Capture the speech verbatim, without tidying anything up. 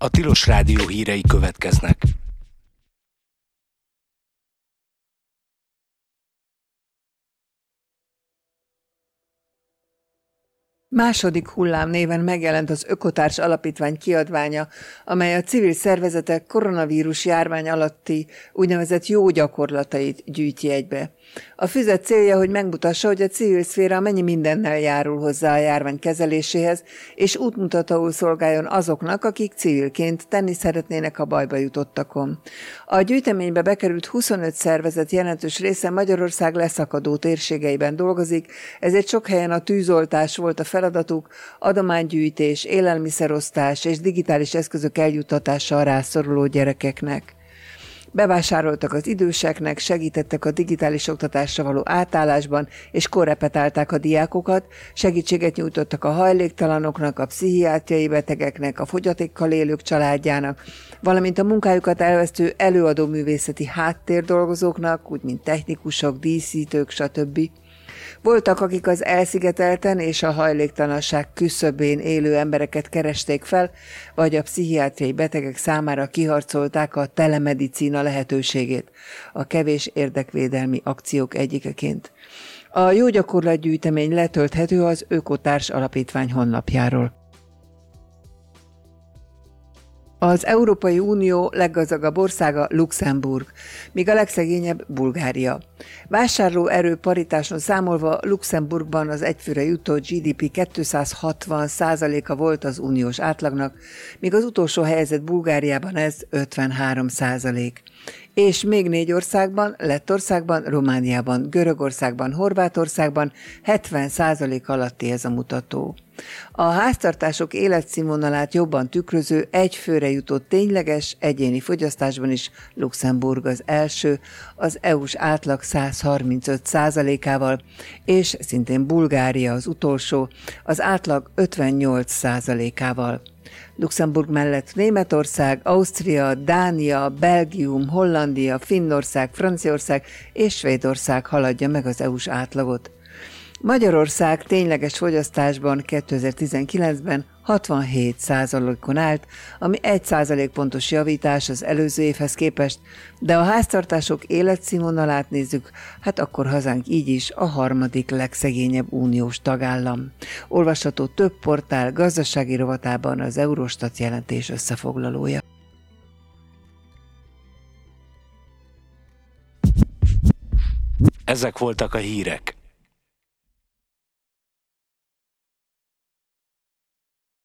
A Tilos Rádió hírei következnek. Második hullám néven megjelent az Ökotárs Alapítvány kiadványa, amely a civil szervezetek koronavírus járvány alatti úgynevezett jó gyakorlatait gyűjti egybe. A füzet célja, hogy megmutassa, hogy a civil szféra mennyi mindennel járul hozzá a járvány kezeléséhez, és útmutatóul szolgáljon azoknak, akik civilként tenni szeretnének a bajba jutottakon. A gyűjteménybe bekerült huszonöt szervezet jelentős része Magyarország leszakadó térségeiben dolgozik, ezért sok helyen a tűzoltás volt a feladatuk, adománygyűjtés, élelmiszerosztás és digitális eszközök eljuttatása a rászoruló gyerekeknek. Bevásároltak az időseknek, segítettek a digitális oktatásra való átállásban, és korrepetálták a diákokat, segítséget nyújtottak a hajléktalanoknak, a pszichiátriai betegeknek, a fogyatékkal élők családjának, valamint a munkájukat elvesztő előadó művészeti háttérdolgozóknak, úgy mint technikusok, díszítők, stb. Voltak, akik az elszigetelten és a hajléktalanság küszöbén élő embereket keresték fel, vagy a pszichiátriai betegek számára kiharcolták a telemedicína lehetőségét, a kevés érdekvédelmi akciók egyikeként. A jó gyakorlatgyűjtemény letölthető az Ökotárs Alapítvány honlapjáról. Az Európai Unió leggazdagabb országa Luxemburg, míg a legszegényebb Bulgária. Vásárlóerő paritáson számolva Luxemburgban az egyfőre jutó gé dé pé kétszázhatvan százaléka volt az uniós átlagnak, míg az utolsó helyezett Bulgáriában ez ötvenhárom százalék. És még négy országban, Lettországban, Romániában, Görögországban, Horvátországban hetven százalék alatti ez a mutató. A háztartások életszínvonalát jobban tükröző egyfőre jutott tényleges egyéni fogyasztásban is Luxemburg az első, az é u-s átlag száz harmincöt százalékával, és szintén Bulgária az utolsó, az átlag ötvennyolc százalékával. Luxemburg mellett Németország, Ausztria, Dánia, Belgium, Hollandia, Finnország, Franciaország és Svédország haladja meg az é u-s átlagot. Magyarország tényleges fogyasztásban kétezer-tizenkilencben hatvanhét százalékon állt, ami egy százalékpontos javítás az előző évhez képest, de a háztartások életszínvonalát nézzük, hát akkor hazánk így is a harmadik legszegényebb uniós tagállam. Olvasható több portál gazdasági rovatában az Eurostat jelentés összefoglalója. Ezek voltak a hírek.